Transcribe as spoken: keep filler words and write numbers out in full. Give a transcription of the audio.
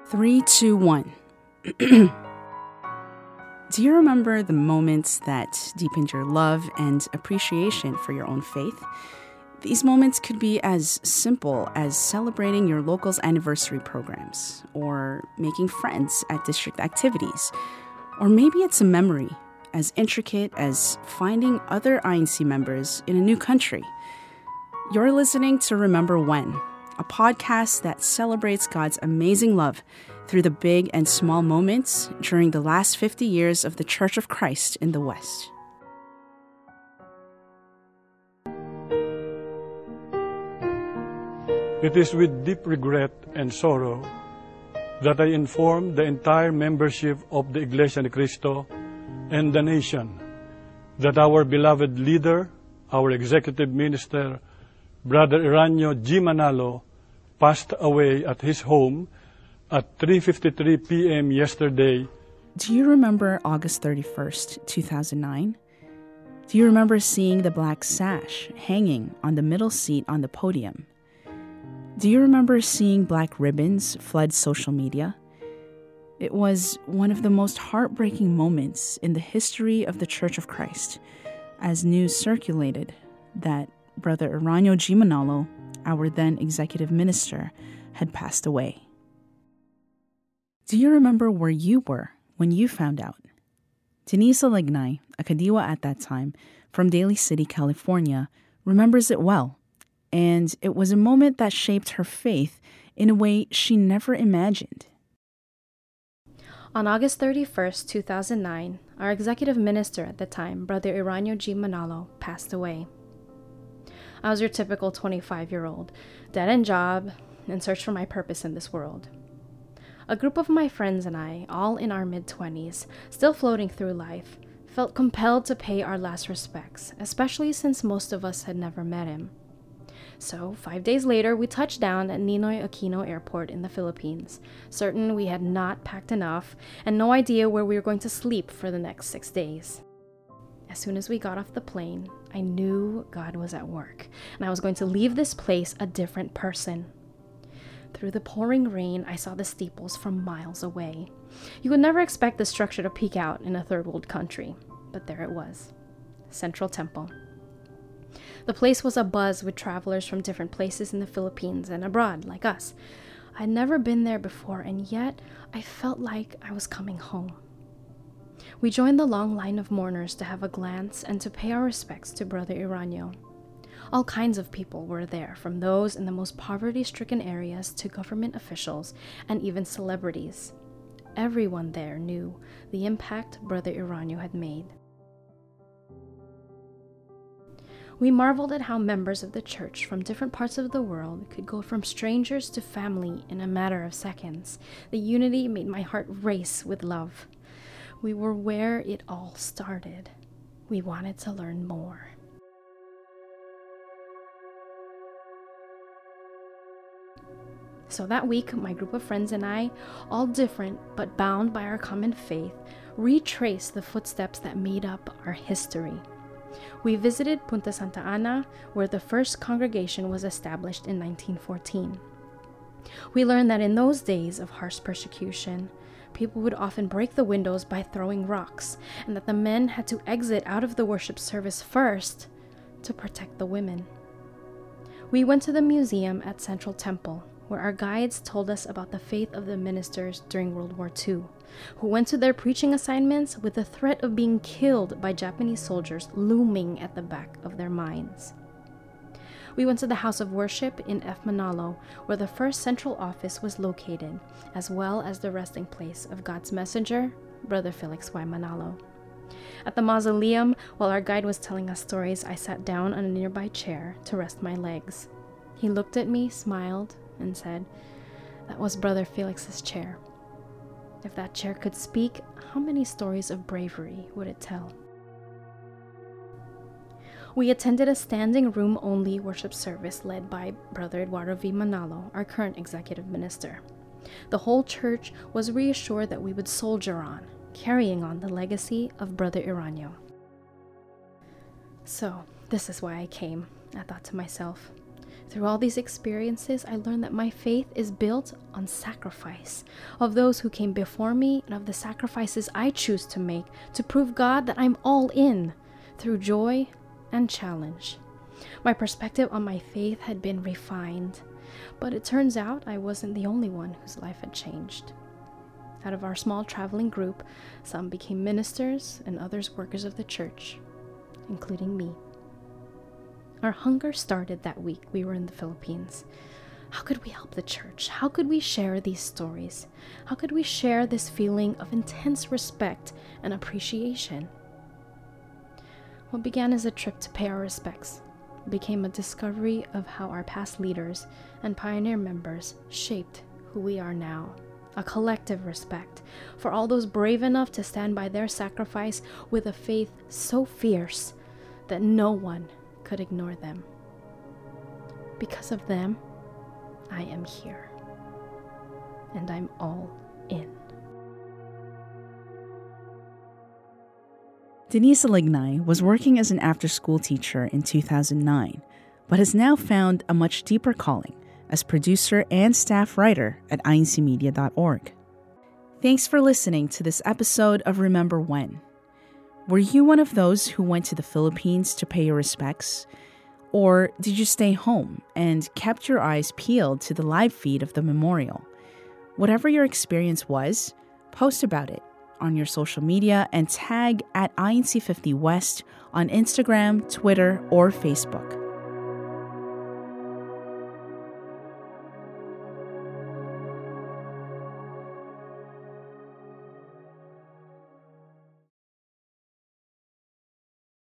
Three, two, one. Do you remember the moments that deepened your love and appreciation for your own faith? These moments could be as simple as celebrating your local's anniversary programs, or making friends at district activities, or maybe it's a memory as intricate as finding other I N C members in a new country. You're listening to Remember When, a podcast that celebrates God's amazing love through the big and small moments during the last fifty years of the Church of Christ in the West. It is with deep regret and sorrow that I inform the entire membership of the Iglesia ni Cristo and the nation that our beloved leader, our executive minister, Brother Eraño G. Manalo, passed away at his home at three fifty-three p.m. yesterday. Do you remember August thirty-first, two thousand nine? Do you remember seeing the black sash hanging on the middle seat on the podium? Do you remember seeing black ribbons flood social media? It was one of the most heartbreaking moments in the history of the Church of Christ, as news circulated that Brother Eraño G. Manalo, our then executive minister, had passed away. Do you remember where you were when you found out? Denise Alignay, a Kadiwa at that time, from Daly City, California, remembers it well. And it was a moment that shaped her faith in a way she never imagined. On August thirty-first, two thousand nine, our executive minister at the time, Brother Eraño G. Manalo, passed away. I was your typical twenty-five-year-old, dead-end job, in search for my purpose in this world. A group of my friends and I, all in our mid-twenties, still floating through life, felt compelled to pay our last respects, especially since most of us had never met him. So, five days later, we touched down at Ninoy Aquino Airport in the Philippines, certain we had not packed enough and no idea where we were going to sleep for the next six days. As soon as we got off the plane, I knew God was at work, and I was going to leave this place a different person. Through the pouring rain, I saw the steeples from miles away. You would never expect the structure to peek out in a third world country, but there it was, Central Temple. The place was abuzz with travelers from different places in the Philippines and abroad, like us. I'd never been there before, and yet I felt like I was coming home. We joined the long line of mourners to have a glance and to pay our respects to Brother Eraño. All kinds of people were there, from those in the most poverty-stricken areas to government officials and even celebrities. Everyone there knew the impact Brother Eraño had made. We marveled at how members of the church from different parts of the world could go from strangers to family in a matter of seconds. The unity made my heart race with love. We were where it all started. We wanted to learn more. So that week, my group of friends and I, all different but bound by our common faith, retraced the footsteps that made up our history. We visited Punta Santa Ana, where the first congregation was established in nineteen fourteen. We learned that in those days of harsh persecution, people would often break the windows by throwing rocks, and that the men had to exit out of the worship service first to protect the women. We went to the museum at Central Temple, where our guides told us about the faith of the ministers during World War Two, who went to their preaching assignments with the threat of being killed by Japanese soldiers looming at the back of their minds. We went to the House of Worship in F. Manalo, where the first central office was located, as well as the resting place of God's messenger, Brother Felix Y. Manalo. At the mausoleum, while our guide was telling us stories, I sat down on a nearby chair to rest my legs. He looked at me, smiled, and said, "That was Brother Felix's chair. If that chair could speak, how many stories of bravery would it tell?" We attended a standing room-only worship service led by Brother Eduardo V. Manalo, our current executive minister. The whole church was reassured that we would soldier on, carrying on the legacy of Brother Eraño. So, this is why I came, I thought to myself. Through all these experiences, I learned that my faith is built on sacrifice, of those who came before me and of the sacrifices I choose to make to prove God that I'm all in through joy and challenge. My perspective on my faith had been refined, but it turns out I wasn't the only one whose life had changed. Out of our small traveling group, some became ministers and others workers of the church, including me. Our hunger started that week we were in the Philippines. How could we help the church? How could we share these stories? How could we share this feeling of intense respect and appreciation? What began as a trip to pay our respects became a discovery of how our past leaders and pioneer members shaped who we are now. A collective respect for all those brave enough to stand by their sacrifice with a faith so fierce that no one could ignore them. Because of them, I am here, and I'm all in. Denise Alignay was working as an after-school teacher in two thousand nine, but has now found a much deeper calling as producer and staff writer at I N C media dot org. Thanks for listening to this episode of Remember When. Were you one of those who went to the Philippines to pay your respects? Or did you stay home and kept your eyes peeled to the live feed of the memorial? Whatever your experience was, post about it on your social media and tag at I N C fifty West on Instagram, Twitter, or Facebook.